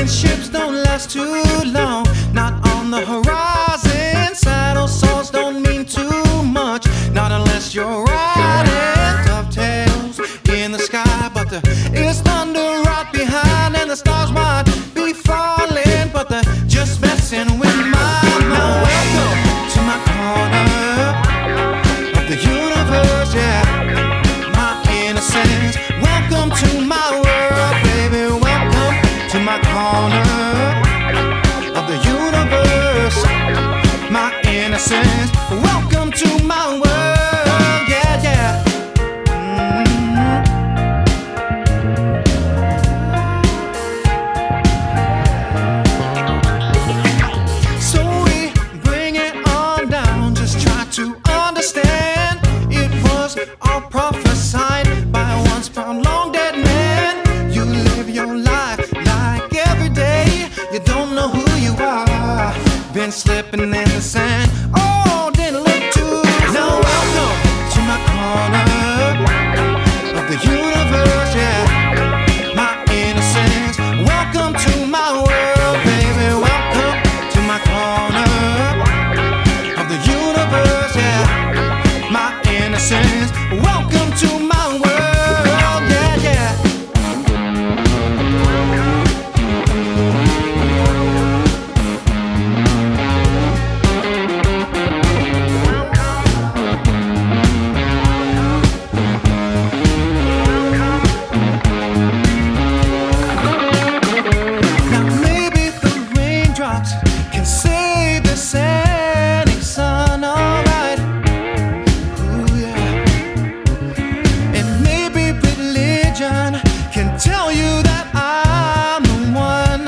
Friendships don't last too long, not on the horizon. Saddle sores don't mean too much, not unless you're riding dovetails in the sky. But it's thunder right behind, and the stars might be falling, but they're just messing with my mind. Now welcome to my corner of the universe, yeah. My innocence. Welcome to my world, baby. Welcome to my corner of the universe. My innocence. Welcome to my world, yeah, yeah. So we bring it on down, just try to understand. It was all prophesied by a once found long dead man. You live your life like every day. You don't know who you are. Been slipping in the sand. Oh, didn't look too. Now welcome to my corner of the universe, yeah. My innocence. Welcome to my world, baby. Welcome to my corner of the universe, yeah. My innocence. Welcome to my world, yeah, yeah. Now maybe the raindrops can save the setting sun, alright. Ooh, yeah. And maybe religion can tell you that I'm the one.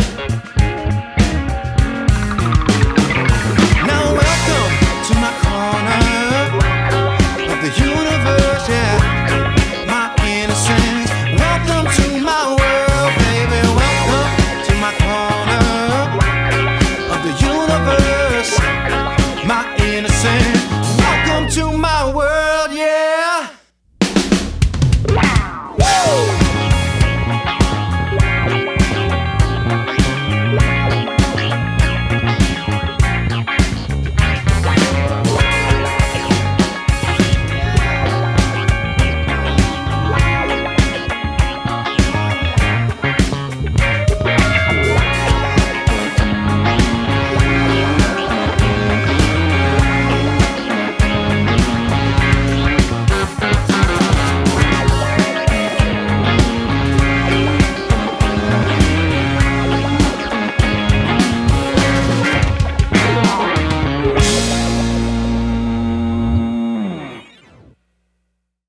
Now welcome to my corner of the universe, yeah. My innocence. Welcome to my world, baby. Welcome to my corner of the universe. My innocence. Welcome to my world, yeah. Woo!